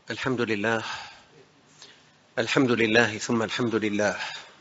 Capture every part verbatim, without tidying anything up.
الحمد لله الحمد لله ثم الحمد لله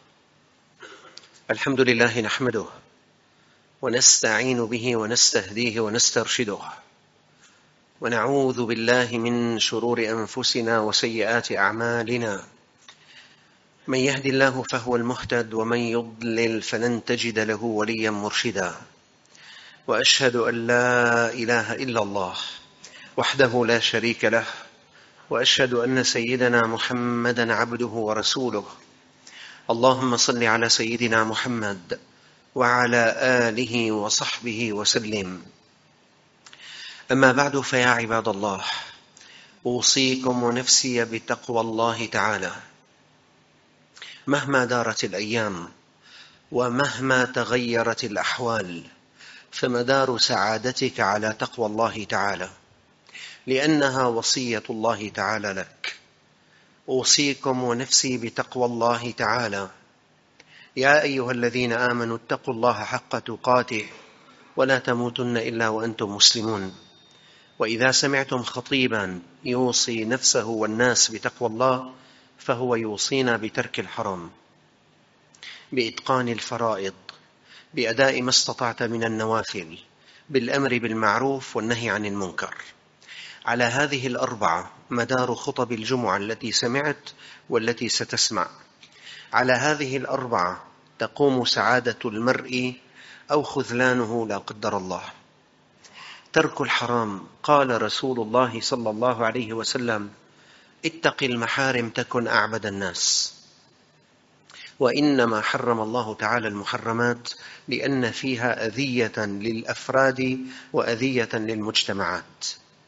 الحمد لله نحمده ونستعين به ونستهديه ونسترشده ونعوذ بالله من شرور أنفسنا وسيئات أعمالنا. من يهد الله فهو المهتد ومن يضلل فلن تجد له وليا مرشدا. وأشهد أن لا إله إلا الله وحده لا شريك له، وأشهد أن سيدنا محمدًا عبده ورسوله. اللهم صل على سيدنا محمد وعلى آله وصحبه وسلم. أما بعد، فيا عباد الله، أوصيكم ونفسي بتقوى الله تعالى. مهما دارت الأيام ومهما تغيرت الأحوال، فمدار سعادتك على تقوى الله تعالى، لأنها وصية الله تعالى لك. أوصيكم ونفسي بتقوى الله تعالى. يا أيها الذين آمنوا اتقوا الله حق تقاته ولا تموتن إلا وأنتم مسلمون. وإذا سمعتم خطيبا يوصي نفسه والناس بتقوى الله، فهو يوصينا بترك الحرام، بإتقان الفرائض، بأداء ما استطعت من النوافل، بالأمر بالمعروف والنهي عن المنكر. على هذه الأربعة مدار خطب الجمعة التي سمعت والتي ستسمع. على هذه الأربعة تقوم سعادة المرء أو خذلانه لا قدر الله. ترك الحرام. قال رسول الله صلى الله عليه وسلم: اتق المحارم تكن أعبد الناس. وإنما حرم الله تعالى المحرمات لأن فيها أذية للأفراد وأذية للمجتمعات.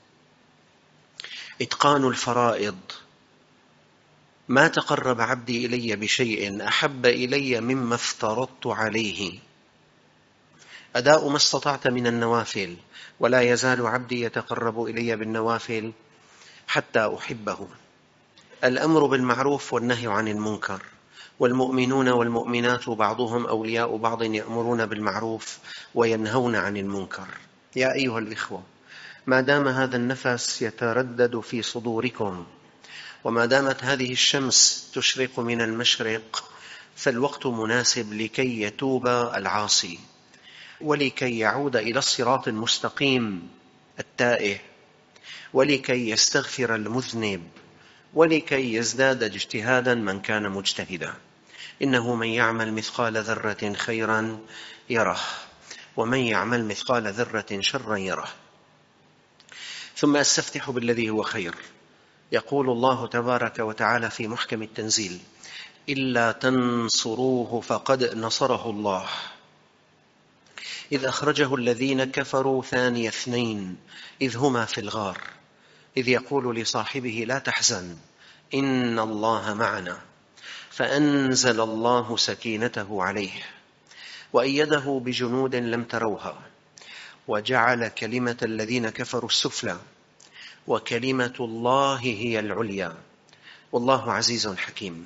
إتقان الفرائض. ما تقرب عبدي إلي بشيء أحب إلي مما افترضت عليه. أداء ما استطعت من النوافل، ولا يزال عبدي يتقرب إلي بالنوافل حتى أحبه. الأمر بالمعروف والنهي عن المنكر. والمؤمنون والمؤمنات بعضهم أولياء بعض يأمرون بالمعروف وينهون عن المنكر. يا أيها الإخوة، ما دام هذا النفس يتردد في صدوركم، وما دامت هذه الشمس تشرق من المشرق، فالوقت مناسب لكي يتوب العاصي، ولكي يعود إلى الصراط المستقيم التائه، ولكي يستغفر المذنب، ولكي يزداد اجتهادا من كان مجتهدا. إنه من يعمل مثقال ذرة خيرا يره، ومن يعمل مثقال ذرة شرا يره. ثم أستفتح بالذي هو خير. يقول الله تبارك وتعالى في محكم التنزيل: إلا تنصروه فقد نصره الله إذ أخرجه الذين كفروا ثاني اثنين إذ هما في الغار إذ يقول لصاحبه لا تحزن إن الله معنا فأنزل الله سكينته عليه وأيده بجنود لم تروها وجعل كلمة الذين كفروا السفلى وكلمة الله هي العليا والله عزيز حكيم.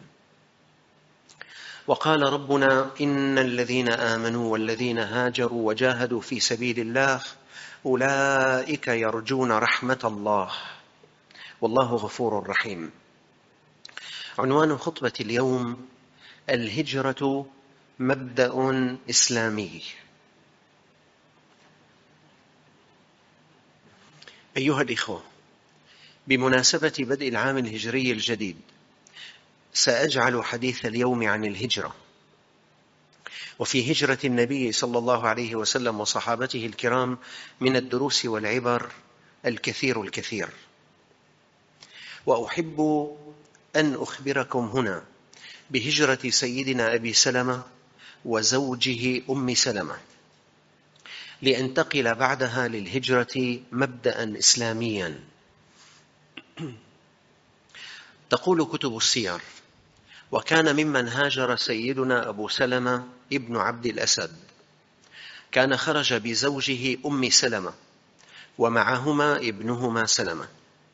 وقال ربنا: إن الذين آمنوا والذين هاجروا وجاهدوا في سبيل الله أولئك يرجون رحمة الله والله غفور رحيم. عنوان خطبة اليوم: الهجرة مبدأ إسلامي. أيها الإخوة، بمناسبة بدء العام الهجري الجديد سأجعل حديث اليوم عن الهجرة، وفي هجرة النبي صلى الله عليه وسلم وصحابته الكرام من الدروس والعبر الكثير الكثير. وأحب أن أخبركم هنا بهجرة سيدنا أبي سلمة وزوجه أم سلمة، لأنتقل بعدها للهجرة مبدأ إسلاميا. تقول كتب السير: وكان ممن هاجر سيدنا أبو سلمة ابن عبد الأسد. كان خرج بزوجه أم سلمة ومعهما ابنهما سلمة،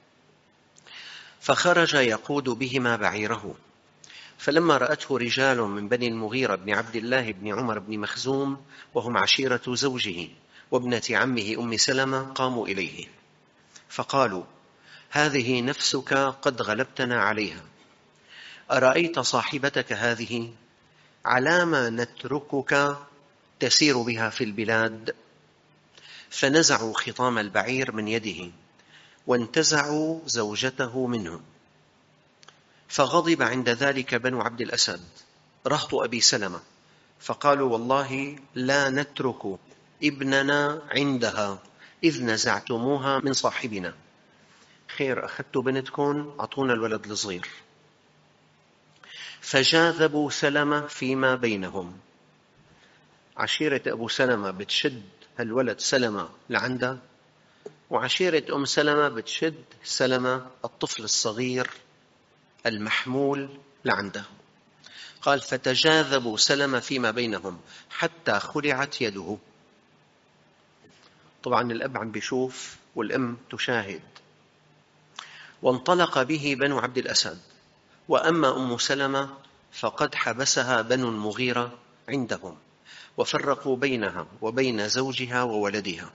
فخرج يقود بهما بعيره. فلما رأته رجال من بني المغيرة بن عبد الله بن عمر بن مخزوم وهم عشيرة زوجه وابنة عمه أم سلمة قاموا إليه فقالوا: هذه نفسك قد غلبتنا عليها، أرأيت صاحبتك هذه على ما نتركك تسير بها في البلاد؟ فنزعوا خطام البعير من يده وانتزعوا زوجته منه. فغضب عند ذلك بنو عبد الأسد رهط أبي سلمة، فقالوا والله لا نترك ابننا عندها إذ نزعتموها من صاحبنا. خير، أخذتوا بنتكم، أعطونا الولد الصغير. فجاذبوا سلمة فيما بينهم، عشيرة أبو سلمة بتشد هالولد سلمة لعنده، وعشيرة أم سلمة بتشد سلمة الطفل الصغير المحمول لعنده. قال فتجاذبوا سلمة فيما بينهم حتى خلعت يده. طبعا الأب عم بيشوف والأم تشاهد. وانطلق به بنو عبد الأسد، وأما أم سلمة فقد حبسها بنو المغيرة عندهم، وفرقوا بينها وبين زوجها وولدها.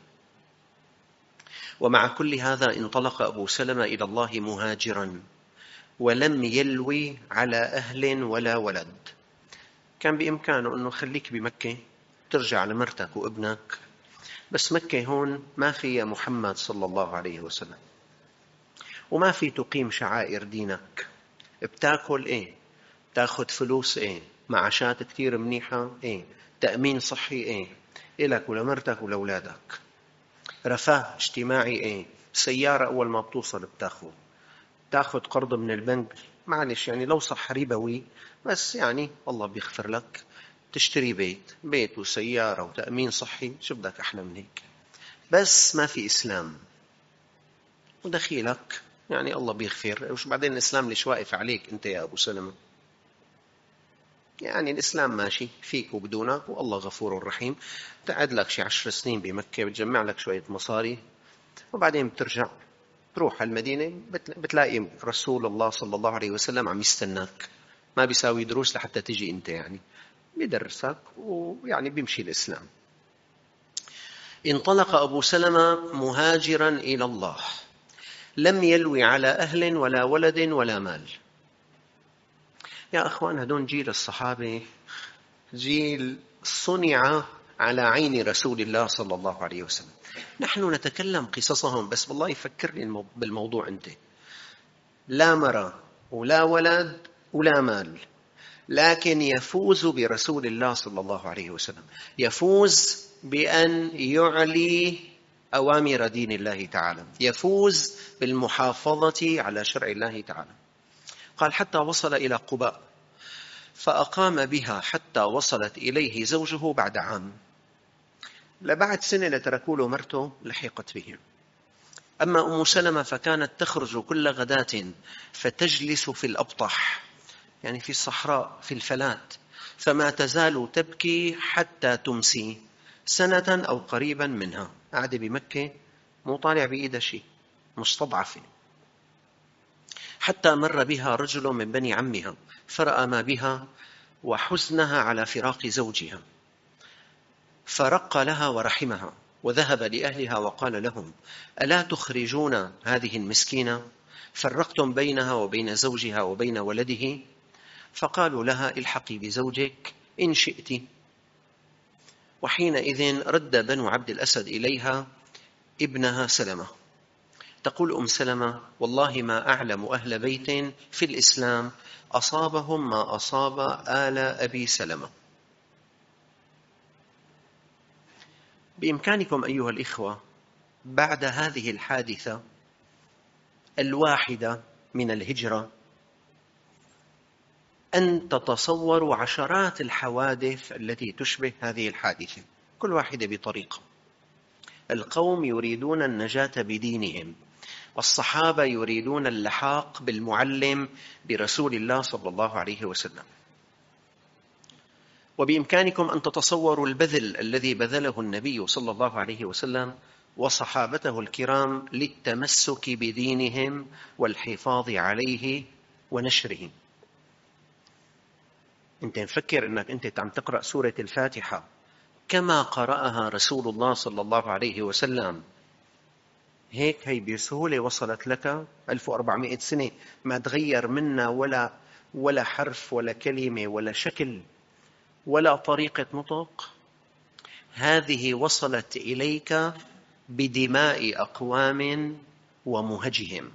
ومع كل هذا انطلق أبو سلمة إلى الله مهاجرا، ولم يلوي على أهل ولا ولد. كان بإمكانه أنه خليك بمكة، ترجع لمرتك وابنك، بس مكة هون ما فيها محمد صلى الله عليه وسلم، وما في تقيم شعائر دينك. بتاكل ايه، بتاخد فلوس ايه، معاشات كتير منيحة ايه، تأمين صحي ايه إلك ولمرتك ولأولادك، رفاه اجتماعي ايه، سيارة أول ما بتوصل بتاخد، تاخد قرض من البنك، معلش يعني لو صح ربوي بس يعني الله بيغفر لك، تشتري بيت بيت وسيارة وتأمين صحي، شو بدك أحلى من هيك؟ بس ما في إسلام، ودخيلك يعني الله بيغفر. وش بعدين الإسلام ليش واقف عليك أنت يا أبو سلمة؟ يعني الإسلام ماشي فيك وبدونك، والله غفور رحيم. تقعد لك شي عشر سنين بمكة، بتجمع لك شوية مصاري، وبعدين بترجع تروح المدينة، بتلاقي رسول الله صلى الله عليه وسلم عم يستناك، ما بيساوي دروس لحتى تجي أنت، يعني بيدرسك ويعني بيمشي الإسلام. انطلق أبو سلمة مهاجرا إلى الله، لم يلوي على أهل ولا ولد ولا مال. يا أخوان، هدون جيل الصحابة جيل صنع على عين رسول الله صلى الله عليه وسلم. نحن نتكلم قصصهم بس والله يفكرني بالموضوع أنت، لا مرأة ولا ولد ولا مال، لكن يفوز برسول الله صلى الله عليه وسلم، يفوز بأن يعلي أوامر دين الله تعالى، يفوز بالمحافظة على شرع الله تعالى. قال حتى وصل إلى قباء فأقام بها حتى وصلت إليه زوجه بعد عام. لبعد سنة لتركوا له مرته لحقت به. أما أم سلمة فكانت تخرج كل غداة فتجلس في الأبطح، يعني في الصحراء في الفلات، فما تزال تبكي حتى تمسي، سنة أو قريبا منها، قاعدة بمكة مو طالع بإيدها شيء، مستضعفة. حتى مر بها رجل من بني عمها فرأى ما بها وحزنها على فراق زوجها، فرق لها ورحمها، وذهب لأهلها وقال لهم ألا تخرجون هذه المسكينة؟ فرقتم بينها وبين زوجها وبين ولده. فقالوا لها الحقي بزوجك إن شئت. وحينئذ رد بنو عبد الأسد إليها ابنها سلمة. تقول أم سلمة والله ما أعلم أهل بيت في الإسلام أصابهم ما أصاب آل أبي سلمة. بإمكانكم أيها الإخوة بعد هذه الحادثة الواحدة من الهجرة أن تتصوروا عشرات الحوادث التي تشبه هذه الحادثة، كل واحدة بطريقة. القوم يريدون النجاة بدينهم، والصحابة يريدون اللحاق بالمعلم برسول الله صلى الله عليه وسلم. وبإمكانكم أن تتصوروا البذل الذي بذله النبي صلى الله عليه وسلم وصحابته الكرام للتمسك بدينهم والحفاظ عليه ونشره. أنت مفكر أنك أنت عم تقرأ سورة الفاتحة كما قرأها رسول الله صلى الله عليه وسلم هيك هي بسهولة وصلت لك ألف وأربعمائة سنة، ما تغير منا ولا ولا حرف ولا كلمة ولا شكل ولا طريقة نطق. هذه وصلت إليك بدماء أقوام ومهجهم.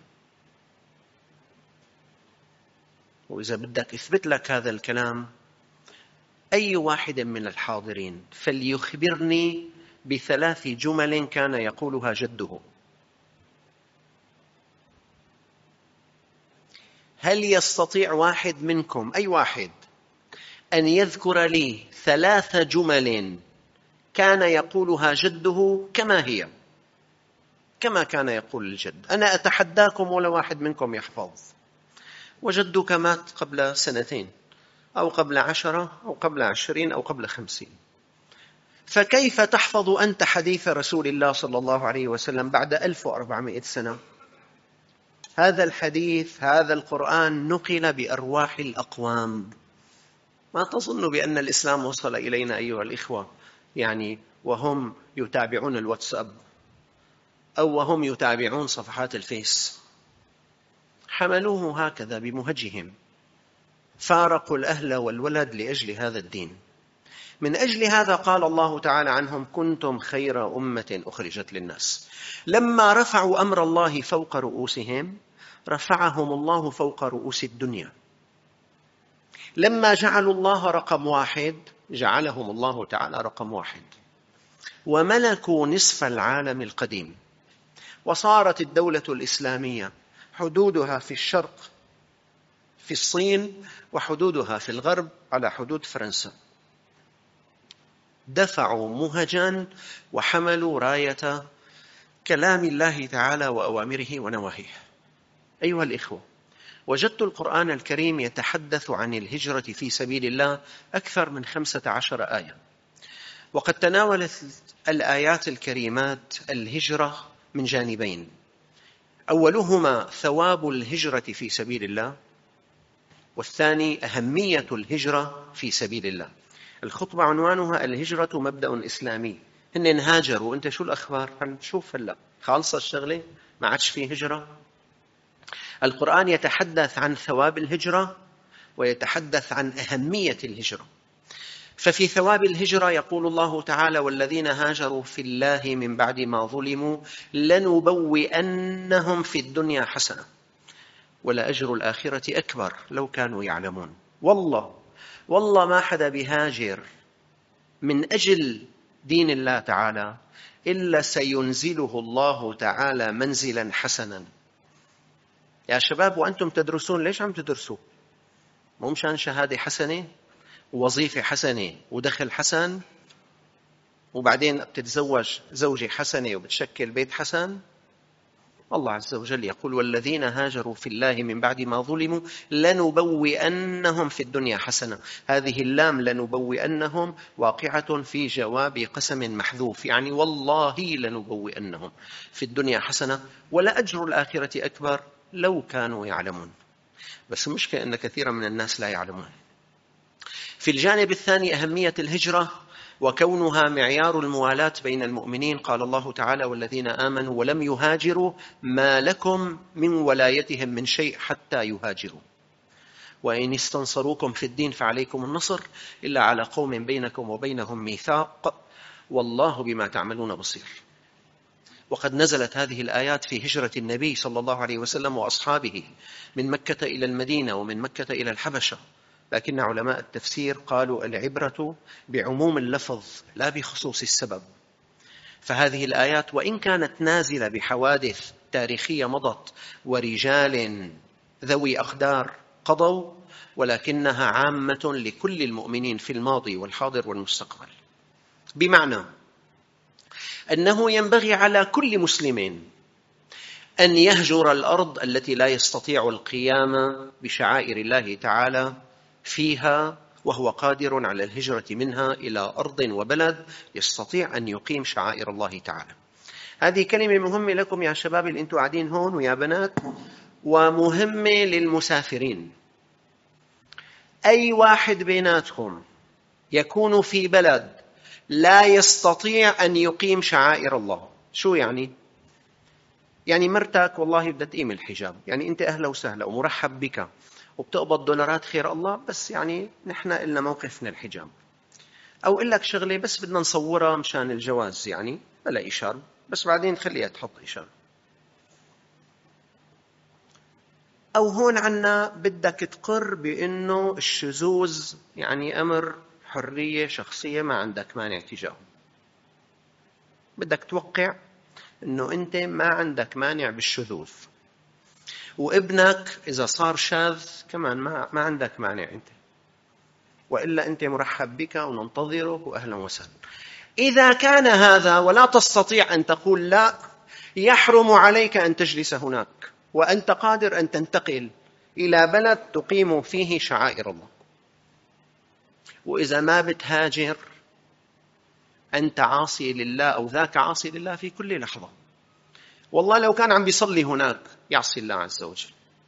وإذا بدك أثبت لك هذا الكلام، أي واحد من الحاضرين فليخبرني بثلاث جمل كان يقولها جده. هل يستطيع واحد منكم، أي واحد، أن يذكر لي ثلاث جمل كان يقولها جده كما هي، كما كان يقول الجد؟ أنا أتحداكم ولا واحد منكم يحفظ. وجدك مات قبل سنتين أو قبل عشرة أو قبل عشرين أو قبل خمسين، فكيف تحفظ أنت حديث رسول الله صلى الله عليه وسلم بعد ألف وأربعمائة سنة؟ هذا الحديث، هذا القرآن نقل بأرواح الأقوام. ما تظن بأن الإسلام وصل إلينا أيها الإخوة يعني وهم يتابعون الواتساب أو وهم يتابعون صفحات الفيس. حملوه هكذا بمهجهم، فارقوا الأهل والولد لأجل هذا الدين. من أجل هذا قال الله تعالى عنهم: كنتم خير أمة أخرجت للناس. لما رفعوا أمر الله فوق رؤوسهم رفعهم الله فوق رؤوس الدنيا. لما جعلوا الله رقم واحد جعلهم الله تعالى رقم واحد، وملكوا نصف العالم القديم. وصارت الدولة الإسلامية حدودها في الشرق في الصين، وحدودها في الغرب على حدود فرنسا. دفعوا مهجا وحملوا راية كلام الله تعالى وأوامره ونواهيه. أيها الإخوة، وجدت القرآن الكريم يتحدث عن الهجرة في سبيل الله أكثر من خمسة عشر آية، وقد تناولت الآيات الكريمات الهجرة من جانبين: أولهما ثواب الهجرة في سبيل الله، والثاني أهمية الهجرة في سبيل الله. الخطبة عنوانها الهجرة مبدأ إسلامي. هن هاجروا، أنت شو الأخبار؟ هنشوف هلأ خالصة الشغلة، ما عادش فيه هجرة. القرآن يتحدث عن ثواب الهجرة ويتحدث عن أهمية الهجرة. ففي ثواب الهجرة يقول الله تعالى: والذين هاجروا في الله من بعد ما ظلموا لنبوئنهم في الدنيا حسنة ولأجر الآخرة أكبر لو كانوا يعلمون. والله والله ما حدا بهاجر من أجل دين الله تعالى إلا سينزله الله تعالى منزلا حسنا. يا شباب، وأنتم تدرسون ليش عم تدرسوا؟ مو مشان شهادة حسنة ووظيفة حسنة ودخل حسن وبعدين بتتزوج زوجة حسنة وبتشكل بيت حسن؟ الله عز وجل يقول: والذين هاجروا في الله من بعد ما ظلموا لنبوئنهم في الدنيا حسنة. هذه اللام لنبوئنهم واقعة في جواب قسم محذوف، يعني والله لنبوئنهم في الدنيا حسنة ولأجر الآخرة أكبر لو كانوا يعلمون. بس المشكلة أن كثيرا من الناس لا يعلمون. في الجانب الثاني أهمية الهجرة وكونها معيار الموالاة بين المؤمنين. قال الله تعالى: والذين آمنوا ولم يهاجروا ما لكم من ولايتهم من شيء حتى يهاجروا وإن استنصروكم في الدين فعليكم النصر إلا على قوم بينكم وبينهم ميثاق والله بما تعملون بصير. وقد نزلت هذه الآيات في هجرة النبي صلى الله عليه وسلم وأصحابه من مكة إلى المدينة ومن مكة إلى الحبشة، لكن علماء التفسير قالوا العبرة بعموم اللفظ لا بخصوص السبب. فهذه الآيات وإن كانت نازلة بحوادث تاريخية مضت ورجال ذوي أقدار قضوا، ولكنها عامة لكل المؤمنين في الماضي والحاضر والمستقبل، بمعنى أنه ينبغي على كل مسلم أن يهجر الأرض التي لا يستطيع القيام بشعائر الله تعالى فيها، وهو قادر على الهجرة منها إلى أرض وبلد يستطيع أن يقيم شعائر الله تعالى. هذه كلمة مهمة لكم يا شباب اللي أنتم قاعدين هون ويا بنات، ومهمة للمسافرين. أي واحد بيناتكم يكون في بلد لا يستطيع أن يقيم شعائر الله، شو يعني؟ يعني مرتك والله بدها تقيم الحجاب، يعني أنت أهلا وسهلا ومرحب بك وبتقبض دولارات خير الله، بس يعني نحن إلنا موقفنا الحجاب. أو قل لك شغلة بس بدنا نصورها مشان الجواز، يعني بلا إشارة، بس بعدين خليها تحط إشارة. أو هون عنا بدك تقر بأنه الشذوذ يعني أمر حرية شخصية ما عندك مانع تجاهه، بدك توقع أنه أنت ما عندك مانع بالشذوذ، وابنك إذا صار شاذ كمان ما, ما عندك مانع أنت، وإلا أنت مرحب بك وننتظرك وأهلا وسهلا. إذا كان هذا ولا تستطيع أن تقول لا، يحرم عليك أن تجلس هناك، وأنت قادر أن تنتقل إلى بلد تقيم فيه شعائر الله. وإذا ما بتهاجر أنت عاصي لله، أو ذاك عاصي لله في كل لحظة. والله لو كان عم بيصلي هناك يعصي الله عز وجل.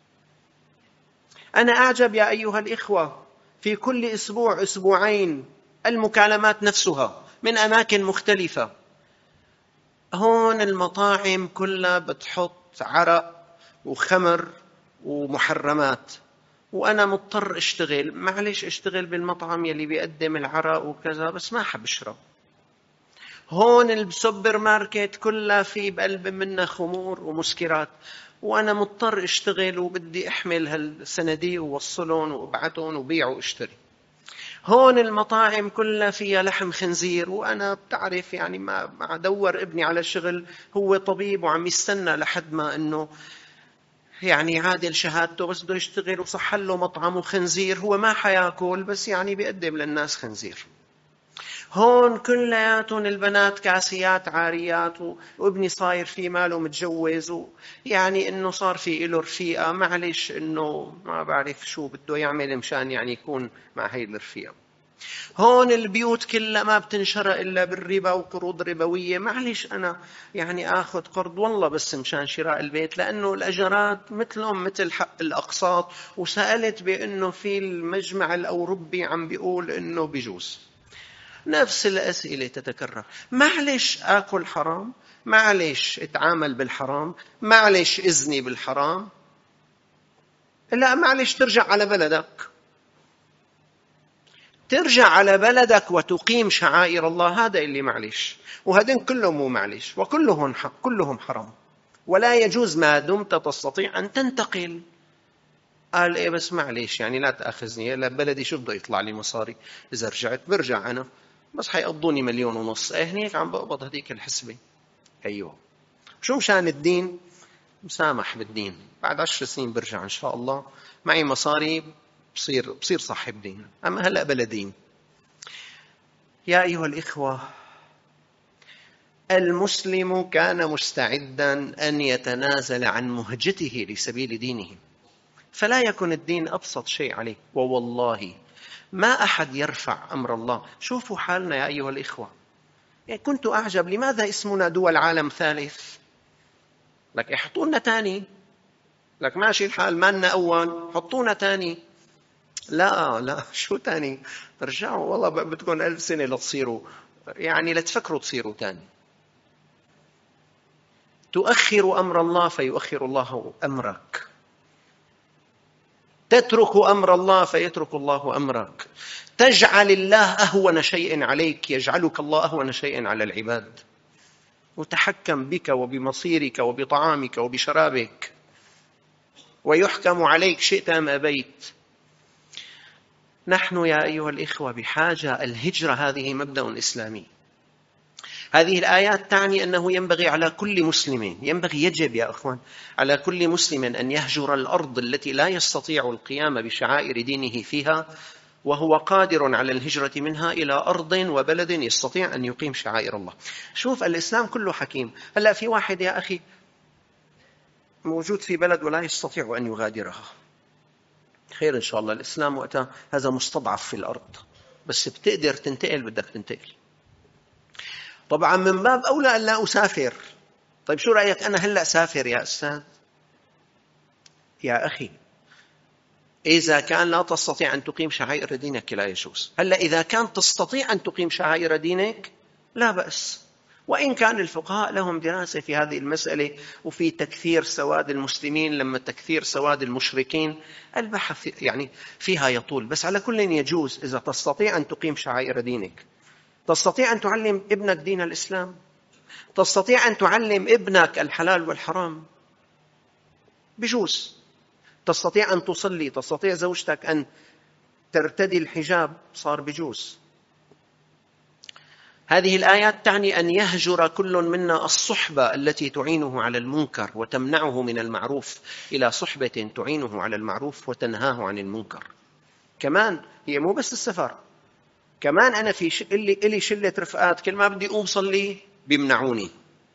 أنا أعجب يا أيها الإخوة، في كل أسبوع أسبوعين المكالمات نفسها من أماكن مختلفة. هون المطاعم كلها بتحط عرق وخمر ومحرمات، وأنا مضطر أشتغل، معلش أشتغل بالمطعم يلي بيقدم العرق وكذا، بس ما حب أشرب. هون السوبر ماركت كلها في بقلب منها خمور ومسكرات، وأنا مضطر أشتغل وبدي أحمل هالسندي ووصلهم وابعتهم وبيع واشتري. هون المطاعم كلها فيها لحم خنزير، وأنا بتعرف يعني ما أدور ابني على شغل، هو طبيب وعم يستنى لحد ما أنه يعني عادل شهادته، بس بده يشتغل وصح له مطعم وخنزير، هو ما حياكل بس يعني بيقدم للناس خنزير. هون كلياتهم البنات كاسيات عاريات، وابني صاير في ماله متجوز، يعني انه صار في له رفيقة، معلش انه ما بعرف شو بده يعمل مشان يعني يكون مع هاي الرفيقة. هون البيوت كلها ما بتنشرى إلا بالربا وقروض ربوية، معلش أنا يعني آخذ قرض والله بس مشان شراء البيت، لأنه الأجرات مثلهم مثل حق الأقساط، وسألت بأنه في المجمع الأوروبي عم بيقول أنه بيجوز. نفس الأسئلة تتكرر، معلش آكل حرام، معلش اتعامل بالحرام، معلش إذني بالحرام، لا معلش ترجع على بلدك، ترجع على بلدك وتقيم شعائر الله، هذا اللي معلش. وهذين كلهم مو معلش، وكلهم حق، كلهم حرام، ولا يجوز ما دمت تستطيع أن تنتقل. قال إيه بس معلش يعني لا تأخذني، لا بلدي شو بده يطلع لي مصاري، إذا رجعت برجع أنا، بس حيقضوني مليون ونص، إيه هنيك عم بقبض هذيك الحسبة. أيوه، شو مشان الدين؟ مسامح بالدين، بعد عشر سنين برجع إن شاء الله معي مصاري، بصير بصير صاحب دين، أما هلأ بلا دين. يا أيها الإخوة، المسلم كان مستعدا أن يتنازل عن مهجته لسبيل دينه، فلا يكن الدين أبسط شيء عليه. ووالله ما أحد يرفع أمر الله. شوفوا حالنا يا أيها الإخوة، يعني كنت أعجب لماذا اسمنا دول عالم ثالث؟ لك يحطونا تاني، لك ماشي الحال مالنا أول، حطونا تاني. لا لا شو تاني، ترجعوا والله بدكم ألف سنة لتصيروا، يعني لتفكروا تصيروا تاني. تؤخر أمر الله فيؤخر الله أمرك، تترك أمر الله فيترك الله أمرك، تجعل الله أهون شيء عليك يجعلك الله أهون شيء على العباد، وتحكم بك وبمصيرك وبطعامك وبشرابك، ويحكم عليك شئت أم أبيت. نحن يا أيها الإخوة بحاجة، الهجرة هذه مبدأ إسلامي. هذه الآيات تعني أنه ينبغي على كل مسلم، ينبغي يجب يا أخوان على كل مسلم أن يهجر الأرض التي لا يستطيع القيام بشعائر دينه فيها، وهو قادر على الهجرة منها إلى أرض وبلد يستطيع أن يقيم شعائر الله. شوف الإسلام كله حكيم. هلأ في واحد يا أخي موجود في بلد ولا يستطيع أن يغادرها، خير إن شاء الله، الإسلام وقتها هذا مستضعف في الأرض، بس بتقدر تنتقل، بدك تنتقل. طبعا من باب أولى أن لا أسافر. طيب شو رأيك أنا هلأ سافر يا أستاذ؟ يا أخي إذا كان لا تستطيع أن تقيم شعائر دينك لا يجوز. هلأ إذا كان تستطيع أن تقيم شعائر دينك لا بأس، وإن كان الفقهاء لهم دراسة في هذه المسألة وفي تكثير سواد المسلمين لما تكثير سواد المشركين، البحث يعني فيها يطول. بس على كل يجوز إذا تستطيع أن تقيم شعائر دينك، تستطيع أن تعلم ابنك دين الإسلام، تستطيع أن تعلم ابنك الحلال والحرام، بجوز. تستطيع أن تصلي، تستطيع زوجتك أن ترتدي الحجاب، صار بجوز. هذه الآيات تعني أن يهجر كل منا الصحبة التي تعينه على المنكر وتمنعه من المعروف إلى صحبة تعينه على المعروف وتنهاه عن المنكر. كمان هي مو بس السفر، كمان أنا في ش... اللي إلي شلة رفقات كل ما بدي أقوم صلي بيمنعوني،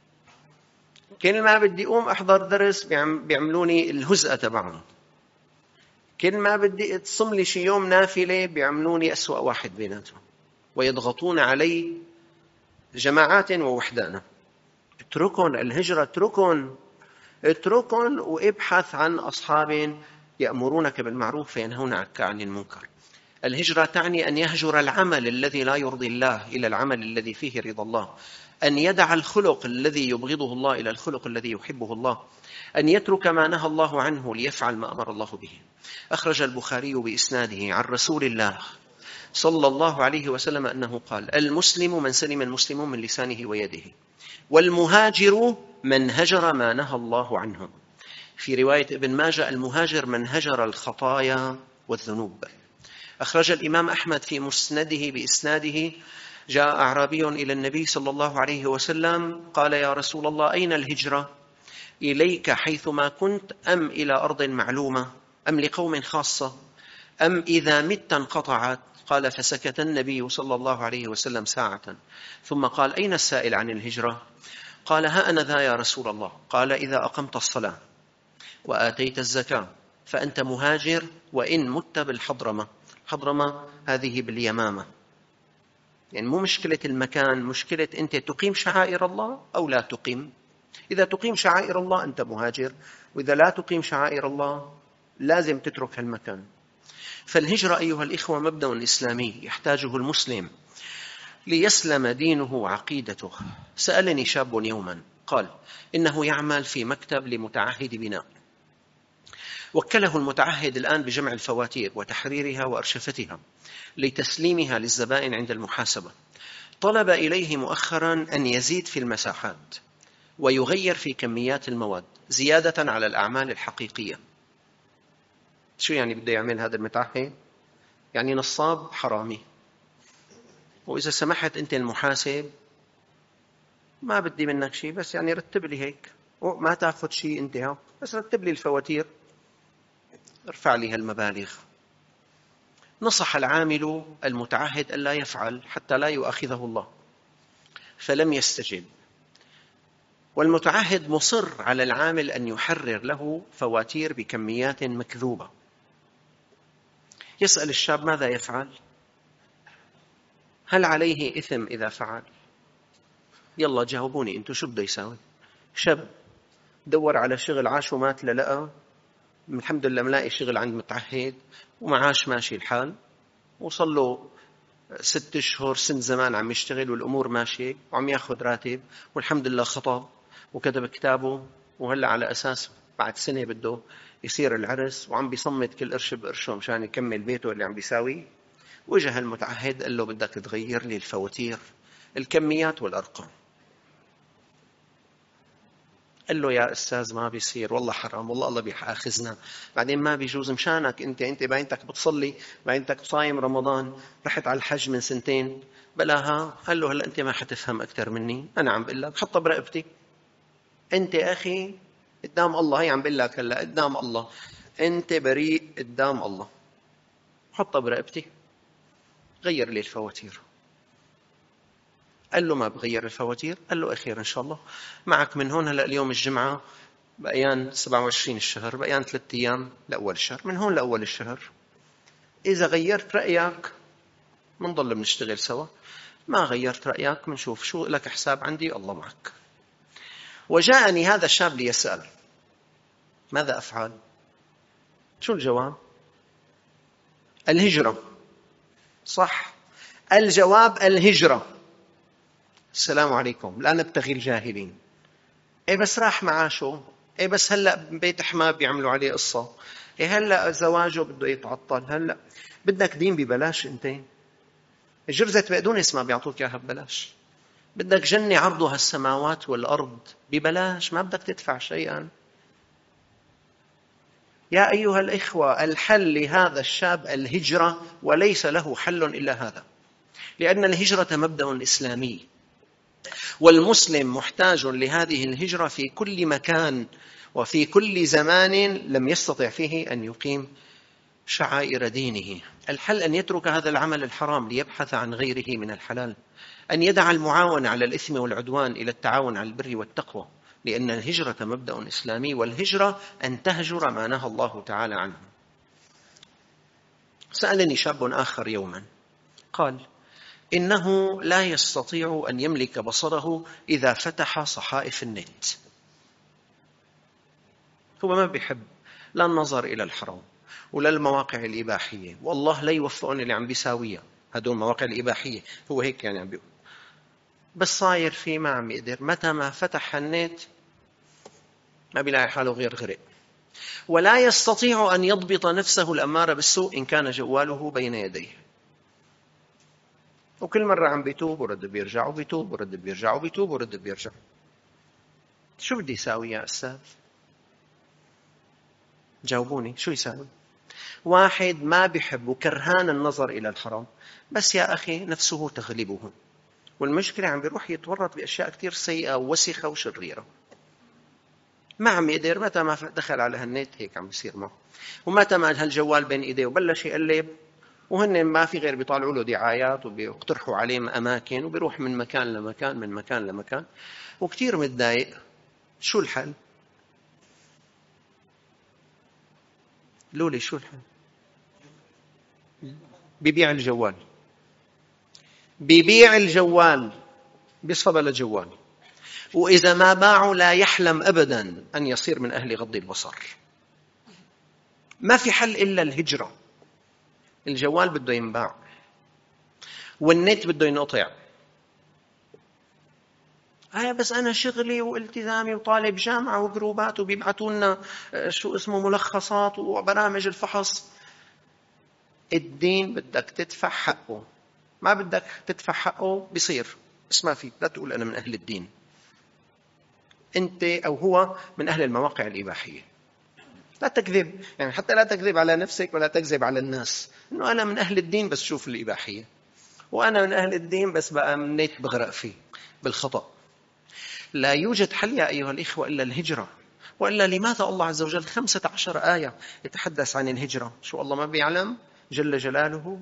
كل ما بدي أقوم أحضر درس بيعم... بيعملوني الهزءة تبعهم، كل ما بدي اتصم لي شي يوم نافلة بيعملوني أسوأ واحد بيناتهم ويضغطون علي جماعات ووحدانا. اتركن الهجرة، اتركن اتركن وابحث عن أصحاب يأمرونك بالمعروف وينهونك عن المنكر. الهجرة تعني أن يهجر العمل الذي لا يرضي الله إلى العمل الذي فيه رضا الله، أن يدع الخلق الذي يبغضه الله إلى الخلق الذي يحبه الله، أن يترك ما نهى الله عنه ليفعل ما أمر الله به. أخرج البخاري بإسناده عن رسول الله صلى الله عليه وسلم أنه قال: المسلم من سلم المسلمون من لسانه ويده، والمهاجر من هجر ما نهى الله عنه. في رواية ابن ماجه: المهاجر من هجر الخطايا والذنوب. أخرج الإمام أحمد في مسنده بإسناده: جاء أعرابي إلى النبي صلى الله عليه وسلم قال: يا رسول الله، أين الهجرة؟ إليك حيثما كنت أم إلى أرض معلومة أم لقوم خاصة أم إذا مت انقطعت؟ قال: فسكت النبي صلى الله عليه وسلم ساعة ثم قال: أين السائل عن الهجرة؟ قال: ها أنا ذا يا رسول الله. قال: إذا أقمت الصلاة وآتيت الزكاة فأنت مهاجر وإن مت بالحضرمة. حضرمة هذه باليمامة، يعني مو مشكلة المكان، مشكلة أنت تقيم شعائر الله أو لا تقيم. إذا تقيم شعائر الله أنت مهاجر، وإذا لا تقيم شعائر الله لازم تترك المكان. فالهجرة أيها الإخوة مبدأ إسلامي يحتاجه المسلم ليسلم دينه وعقيدته. سألني شاب يوما قال إنه يعمل في مكتب لمتعهد بناء، وكله المتعهد الآن بجمع الفواتير وتحريرها وأرشفتها لتسليمها للزبائن عند المحاسبة. طلب إليه مؤخرا أن يزيد في المساحات ويغير في كميات المواد زيادة على الأعمال الحقيقية. شو يعني بده يعمل هذا المتعهد؟ يعني نصاب حرامي، وإذا سمحت أنت المحاسب ما بدي منك شيء، بس يعني رتب لي هيك، ما تأخذ شيء أنت ها، بس رتب لي الفواتير، ارفع لي هالمبالغ. نصح العامل المتعهد ألا يفعل حتى لا يؤاخذه الله، فلم يستجب، والمتعهد مصر على العامل أن يحرر له فواتير بكميات مكذوبة. يسأل الشاب: ماذا يفعل؟ هل عليه إثم إذا فعل؟ يلا جاوبوني أنتوا، شو بده يساوي؟ شاب دور على شغل، عاش ومات للقى، الحمد لله ملاقي شغل عند متعهد ومعاش ماشي الحال، وصل له ست أشهر سن زمان عم يشتغل والأمور ماشية وعم ياخذ راتب والحمد لله، خطب وكتب كتابه، وهلأ على أساس بعد سنة بده يصير العرس وعم بيصمت كل قرش بقرشه مشان يكمل بيته اللي عم بيساويه. وجه المتعهد قال له: بدك تغير لي الفواتير، الكميات والأرقام. قال له: يا أستاذ ما بيصير، والله حرام، والله الله بيأخذنا، بعدين ما بيجوز مشانك أنت أنت باينتك بتصلي، باينتك صايم رمضان، رحت على الحج من سنتين بلاها. قال له: هلا أنت ما حتفهم أكثر مني، أنا عم بقول لك حطها برقبتي، أنت أخي قدام الله، هي عم بقول لك هلا قدام الله، أنت بريء قدام الله، حطها برقبتي، غير لي الفواتير. قال له: ما بغير الفواتير؟ قال له: أخير إن شاء الله، معك من هون هلأ اليوم الجمعة بقيان سبعة وعشرين الشهر، بقيان ثلاثة أيام لأول الشهر، من هون لأول الشهر إذا غيرت رأيك منضل بنشتغل سوا، ما غيرت رأيك منشوف شو لك حساب عندي، الله معك. وجاءني هذا الشاب ليسأل: ماذا أفعل؟ شو الجواب؟ الهجرة. صح، الجواب الهجرة. السلام عليكم، لا نبتغي الجاهلين. إيه بس راح معاشه، إيه بس هلأ بيت حماه بيعملوا عليه قصة، إيه هلأ زواجه بده يتعطل، هلأ بدك دين ببلاش أنت؟ جرزة بقدونس ما بيعطوك إياها ببلاش. بدك جنة عرضها السماوات والأرض ببلاش، ما بدك تدفع شيئا. يا أيها الإخوة، الحل لهذا الشاب الهجرة، وليس له حل إلا هذا، لأن الهجرة مبدأ إسلامي، والمسلم محتاج لهذه الهجرة في كل مكان وفي كل زمان لم يستطع فيه أن يقيم شعائر دينه. الحل أن يترك هذا العمل الحرام ليبحث عن غيره من الحلال، أن يدع المعاونة على الإثم والعدوان إلى التعاون على البر والتقوى، لأن الهجرة مبدأ إسلامي، والهجرة أن تهجر ما نهى الله تعالى عنه. سألني شاب آخر يوما قال إنه لا يستطيع أن يملك بصره إذا فتح صحائف النت. هو ما بيحب لا النظر إلى الحرام ولا المواقع الإباحية، والله لا يوفقون اللي عم بيساويها هدول المواقع الإباحية، هو هيك يعني عم بيقول، بس صاير في ما عم يقدر، متى ما فتح النت ما بيلاقي حاله غير غرق. ولا يستطيع أن يضبط نفسه الأمارة بالسوء إن كان جواله بين يديه، وكل مرة عم بيتوب ورد بيرجع وبيتوب ورد بيرجع وبيتوب ورد بيرجع. شو بدي يساوي يا أستاذ؟ جاوبوني، شو يساوي؟ واحد ما بيحب وكرهان النظر إلى الحرام، بس يا أخي نفسه تغلبه، والمشكلة عم بيروح يتورط بأشياء كتير سيئة ووسخة وشريرة. ما عم يقدر، متى ما دخل على هالنت هيك عم يصير معه، ومتى ما هالجوال بين إيديه وبلش يقلب، وهن ما في غير بيطالعوا له دعايات وبيقترحوا عليه أماكن، وبيروح من مكان لمكان من مكان لمكان وكتير متضايق. شو الحل؟ لولي شو الحل؟ بيبيع الجوال، بيبيع الجوال، بيصفى للجوال، وإذا ما باعوا لا يحلم أبدا أن يصير من أهل غض البصر. ما في حل إلا الهجرة. الجوال بده ينباع، والنت بده ينقطع. هاي بس أنا شغلي والتزامي وطالب جامعة وجروبات وبيبعتوا لنا شو اسمه ملخصات وبرامج الفحص. الدين بدك تدفع حقه، ما بدك تدفع حقه بيصير بس ما في. لا تقول أنا من أهل الدين، أنت أو هو من أهل المواقع الإباحية. لا تكذب، يعني حتى لا تكذب على نفسك ولا تكذب على الناس إنه أنا من أهل الدين بس شوف الإباحية، وأنا من أهل الدين بس بقى من النت بغرق فيه بالخطأ. لا يوجد حل يا أيها الإخوة إلا الهجرة. وإلا لماذا الله عز وجل خمسة عشر آية يتحدث عن الهجرة؟ شو الله ما بيعلم جل جلاله؟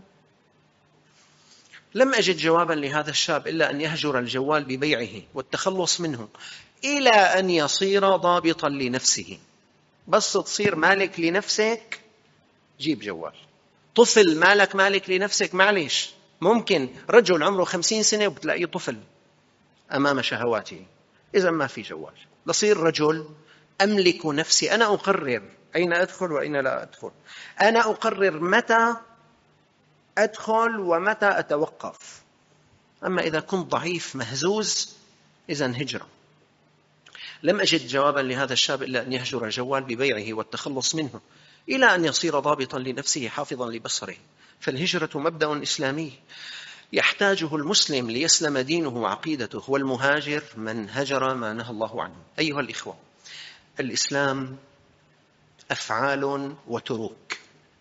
لم أجد جوابا لهذا الشاب إلا أن يهجر الجوال ببيعه والتخلص منه إلى أن يصير ضابطا لنفسه. بس تصير مالك لنفسك جيب جوال. طفل مالك مالك لنفسك، معليش، ممكن رجل عمره خمسين سنة وبتلاقيه طفل أمام شهواته. إذا ما في جوال لصير رجل أملك نفسي، أنا أقرر أين أدخل وأين لا أدخل، أنا أقرر متى أدخل ومتى أتوقف. أما إذا كنت ضعيف مهزوز إذن هجرة. لم أجد جوابا لهذا الشاب إلا أن يهجر الجوال ببيعه والتخلص منه إلى أن يصير ضابطا لنفسه حافظا لبصره. فالهجرة مبدأ إسلامي يحتاجه المسلم ليسلم دينه وعقيدته، والمهاجر من هجر ما نهى الله عنه. أيها الإخوة، الإسلام أفعال وتروك،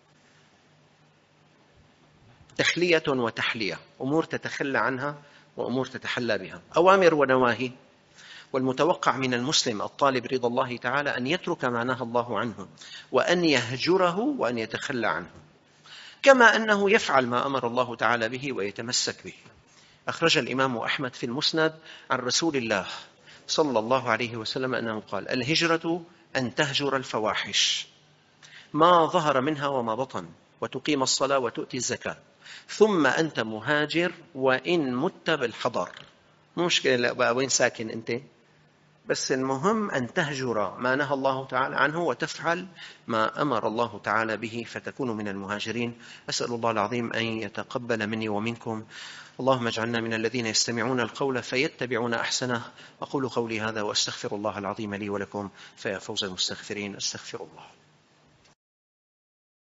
تخلية وتحلية، أمور تتخلى عنها وأمور تتحلى بها، أوامر ونواهي. والمتوقع من المسلم الطالب رضا الله تعالى أن يترك ما نهى الله عنه وأن يهجره وأن يتخلى عنه، كما أنه يفعل ما أمر الله تعالى به ويتمسك به. أخرج الإمام أحمد في المسند عن رسول الله صلى الله عليه وسلم أنه قال: الهجرة أن تهجر الفواحش ما ظهر منها وما بطن، وتقيم الصلاة وتؤتي الزكاة، ثم أنت مهاجر وإن مت بالحضر. مشكلة بقى وين ساكن أنت؟ بس المهم أن تهجر ما نهى الله تعالى عنه وتفعل ما أمر الله تعالى به فتكون من المهاجرين. أسأل الله العظيم أن يتقبل مني ومنكم. اللهم اجعلنا من الذين يستمعون القول فيتبعون أحسنه. أقول قولي هذا وأستغفر الله العظيم لي ولكم، فيا فوز المستغفرين. أستغفر الله.